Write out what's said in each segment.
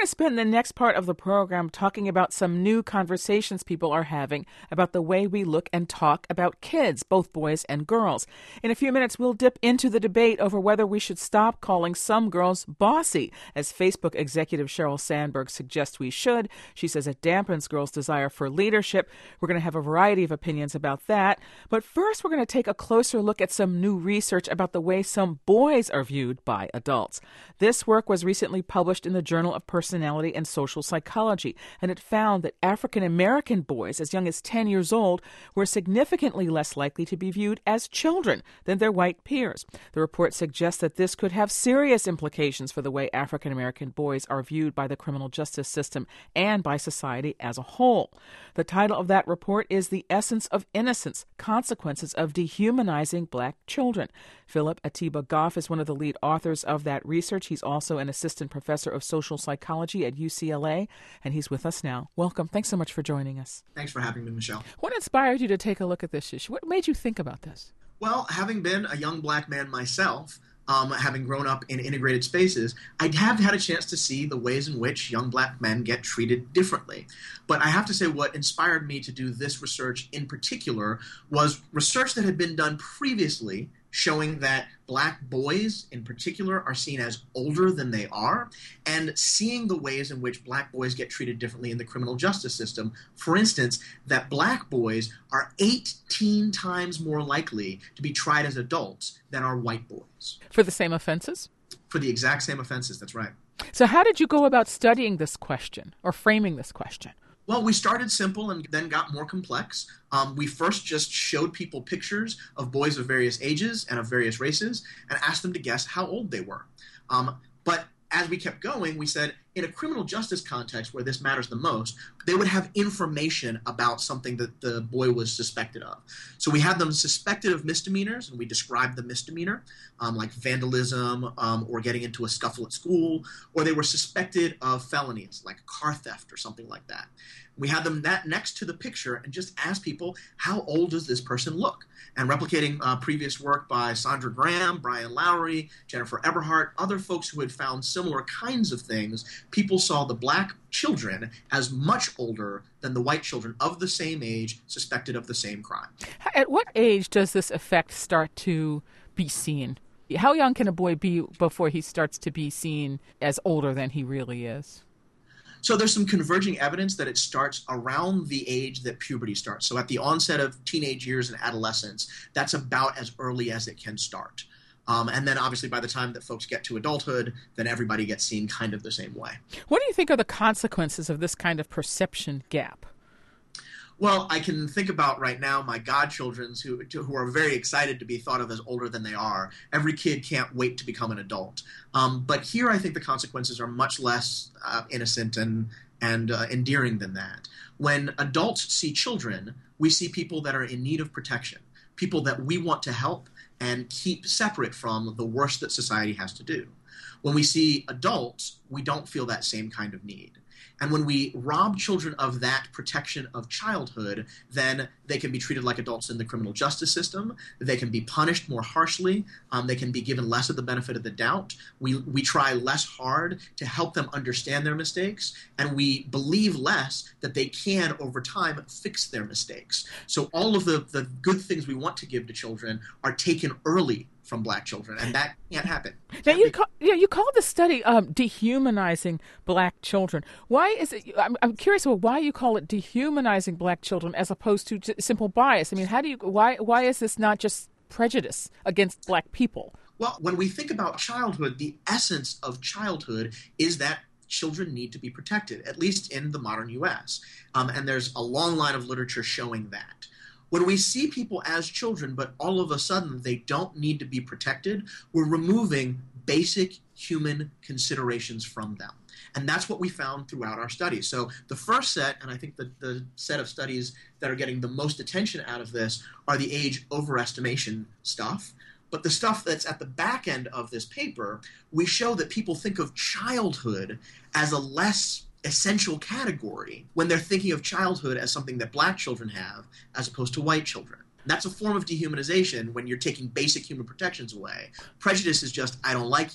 spend the next part of the program talking about some new conversations people are having about the way we look and talk about kids, both boys and girls. In a few minutes, we'll dip into the debate over whether we should stop calling some girls bossy, as Facebook executive Sheryl Sandberg suggests we should. She says it dampens girls' desire for leadership. We're going to have a variety of opinions about that. But first, we're going to take a closer look at some new research about the way some boys are viewed by adults. This work was recently published in the Journal of Personality and Social Psychology, and it found that African-American boys as young as 10 years old were significantly less likely to be viewed as children than their white peers. The report suggests that this could have serious implications for the way African-American boys are viewed by the criminal justice system and by society as a whole. The title of that report is The Essence of Innocence: Consequences of Dehumanizing Black Children. Philip Atiba Goff is one of the lead authors of that research. He's also an assistant professor of social psychology at UCLA, and he's with us now. Welcome. Thanks so much for joining us. Thanks for having me, Michelle. What inspired you to take a look at this issue? What made you think about this? Well, having been a young black man myself, having grown up in integrated spaces, I have had a chance to see the ways in which young black men get treated differently. But I have to say what inspired me to do this research in particular was research that had been done previously showing that black boys in particular are seen as older than they are, and seeing the ways in which black boys get treated differently in the criminal justice system. For instance, that black boys are 18 times more likely to be tried as adults than are white boys. For the same offenses? For the exact same offenses, that's right. So how did you go about studying this question or framing this question? Well, we started simple and then got more complex. We first just showed people pictures of boys of various ages and of various races and asked them to guess how old they were. But as we kept going, we said, in a criminal justice context where this matters the most, they would have information about something that the boy was suspected of. So we had them suspected of misdemeanors, and we described the misdemeanor, like vandalism or getting into a scuffle at school, or they were suspected of felonies, like car theft or something like that. We had them that next to the picture and just asked people, how old does this person look? And replicating previous work by Sandra Graham, Brian Lowry, Jennifer Eberhardt, other folks who had found similar kinds of things, people saw the black children as much older than the white children of the same age suspected of the same crime. At what age does this effect start to be seen? How young can a boy be before he starts to be seen as older than he really is? So there's some converging evidence that it starts around the age that puberty starts. So at the onset of teenage years and adolescence, that's about as early as it can start. And then obviously by the time that folks get to adulthood, then everybody gets seen kind of the same way. What do you think are the consequences of this kind of perception gap? Well, I can think about right now my godchildren who are very excited to be thought of as older than they are. Every kid can't wait to become an adult. But here I think the consequences are much less innocent and endearing than that. When adults see children, we see people that are in need of protection, people that we want to help and keep separate from the worst that society has to do. When we see adults, we don't feel that same kind of need. And when we rob children of that protection of childhood, then they can be treated like adults in the criminal justice system. They can be punished more harshly. They can be given less of the benefit of the doubt. We try less hard to help them understand their mistakes, and we believe less that they can, over time, fix their mistakes. So all of the good things we want to give to children are taken early from black children, and that can't happen. Now, you called the study dehumanizing black children. Why is it? I'm curious about why you call it dehumanizing black children as opposed to simple bias. I mean, why is this not just prejudice against black people? Well, when we think about childhood, the essence of childhood is that children need to be protected, at least in the modern U.S. And there's a long line of literature showing that. When we see people as children, but all of a sudden they don't need to be protected, we're removing basic human considerations from them. And that's what we found throughout our studies. So the first set, and I think the set of studies that are getting the most attention out of this, are the age overestimation stuff. But the stuff that's at the back end of this paper, we show that people think of childhood as a less essential category when they're thinking of childhood as something that black children have as opposed to white children. That's a form of dehumanization when you're taking basic human protections away. Prejudice is just, I don't like you.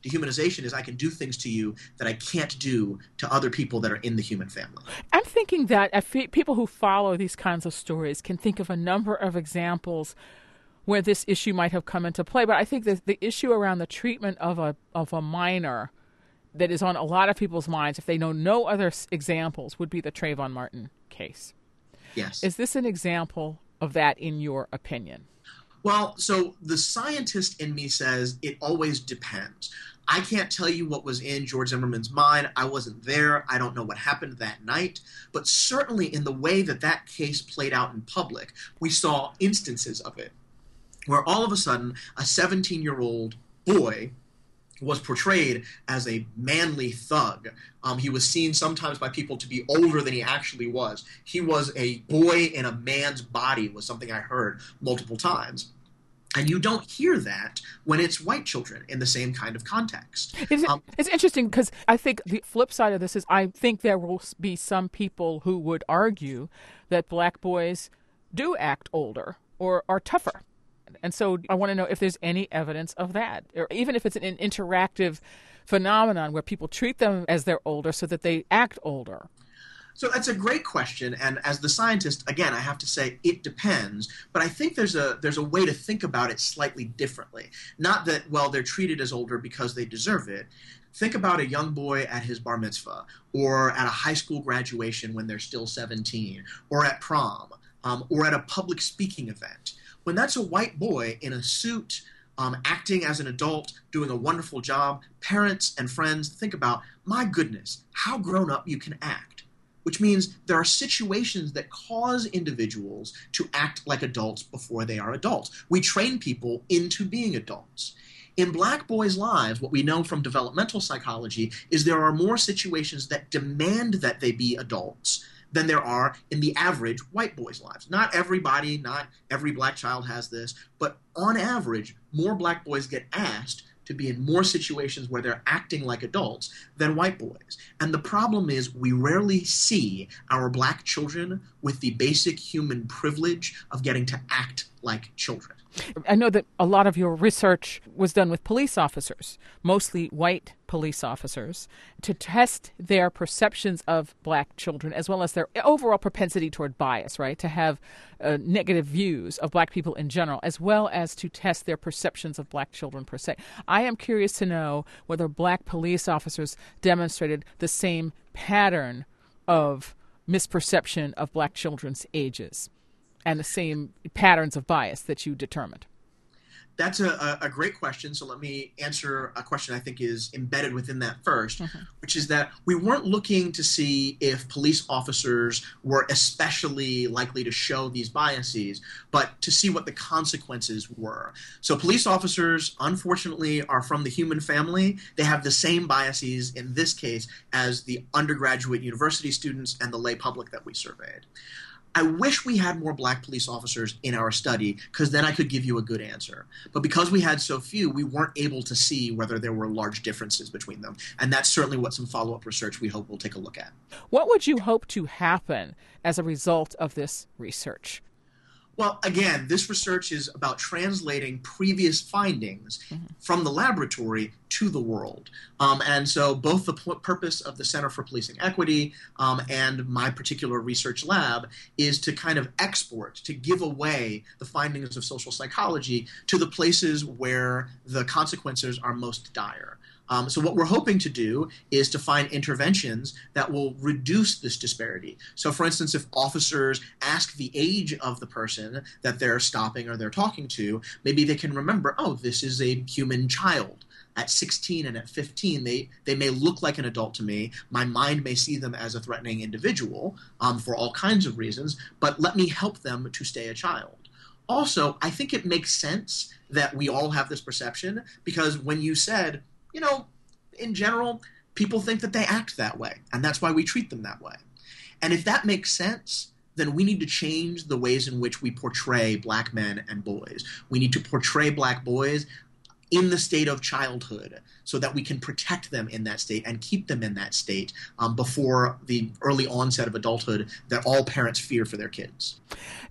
Dehumanization is I can do things to you that I can't do to other people that are in the human family. I'm thinking that people who follow these kinds of stories can think of a number of examples where this issue might have come into play. But I think that the issue around the treatment of a minor that is on a lot of people's minds, if they know no other examples, would be the Trayvon Martin case. Yes. Is this an example of that in your opinion? Well, so the scientist in me says it always depends. I can't tell you what was in George Zimmerman's mind. I wasn't there. I don't know what happened that night. But certainly in the way that that case played out in public, we saw instances of it where all of a sudden a 17-year-old boy was portrayed as a manly thug. He was seen sometimes by people to be older than he actually was. He was a boy in a man's body, was something I heard multiple times. And you don't hear that when it's white children in the same kind of context. It's interesting because I think the flip side of this is I think there will be some people who would argue that black boys do act older or are tougher. And so I want to know if there's any evidence of that, or even if it's an interactive phenomenon where people treat them as they're older so that they act older. So that's a great question, and as the scientist, again, I have to say it depends, but I think there's a way to think about it slightly differently. Not that, well, they're treated as older because they deserve it. Think about a young boy at his bar mitzvah, or at a high school graduation when they're still 17, or at prom, or at a public speaking event. When that's a white boy in a suit, acting as an adult, doing a wonderful job, parents and friends think about, my goodness, how grown up you can act. Which means there are situations that cause individuals to act like adults before they are adults. We train people into being adults. In black boys' lives, what we know from developmental psychology is there are more situations that demand that they be adults than there are in the average white boy's lives. Not everybody, not every black child has this, but on average, more black boys get asked to be in more situations where they're acting like adults than white boys. And the problem is we rarely see our black children with the basic human privilege of getting to act like children. I know that a lot of your research was done with police officers, mostly white police officers, to test their perceptions of black children as well as their overall propensity toward bias, right? To have negative views of black people in general, as well as to test their perceptions of black children per se. I am curious to know whether black police officers demonstrated the same pattern of misperception of black children's ages and the same patterns of bias that you determined. That's a great question. So let me answer a question I think is embedded within that first, which is that we weren't looking to see if police officers were especially likely to show these biases, but to see what the consequences were. So police officers, unfortunately, are from the human family. They have the same biases in this case as the undergraduate university students and the lay public that we surveyed. I wish we had more black police officers in our study because then I could give you a good answer. But because we had so few, we weren't able to see whether there were large differences between them. And that's certainly what some follow-up research we hope will take a look at. What would you hope to happen as a result of this research? Well, again, this research is about translating previous findings from the laboratory to the world. And so both the purpose of the Center for Policing Equity and my particular research lab is to kind of export, to give away the findings of social psychology to the places where the consequences are most dire. So what we're hoping to do is to find interventions that will reduce this disparity. So, for instance, if officers ask the age of the person that they're stopping or they're talking to, maybe they can remember, oh, this is a human child. At 16 and at 15, they may look like an adult to me. My mind may see them as a threatening individual for all kinds of reasons, but let me help them to stay a child. Also, I think it makes sense that we all have this perception because when you said, you know, in general, people think that they act that way, and that's why we treat them that way. And if that makes sense, then we need to change the ways in which we portray black men and boys. We need to portray black boys in the state of childhood so that we can protect them in that state and keep them in that state before the early onset of adulthood that all parents fear for their kids.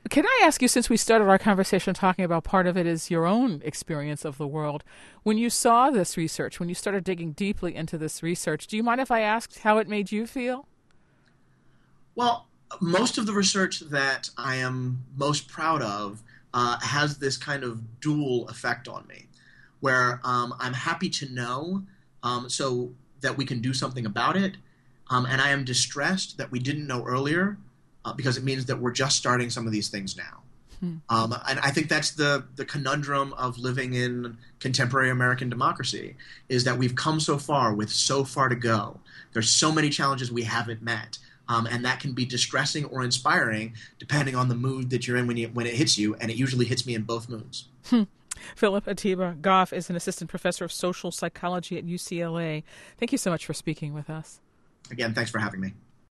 Can I ask you, since we started our conversation talking about part of it is your own experience of the world, when you saw this research, when you started digging deeply into this research, do you mind if I asked how it made you feel? Well, most of the research that I am most proud of has this kind of dual effect on me, where I'm happy to know so that we can do something about it, and I am distressed that we didn't know earlier because it means that we're just starting some of these things now. And I think that's the conundrum of living in contemporary American democracy, is that we've come so far with so far to go. There's so many challenges we haven't met. And that can be distressing or inspiring depending on the mood that you're in when it hits you, and it usually hits me in both moods. Philip Atiba Goff is an assistant professor of social psychology at UCLA. Thank you so much for speaking with us. Again, thanks for having me.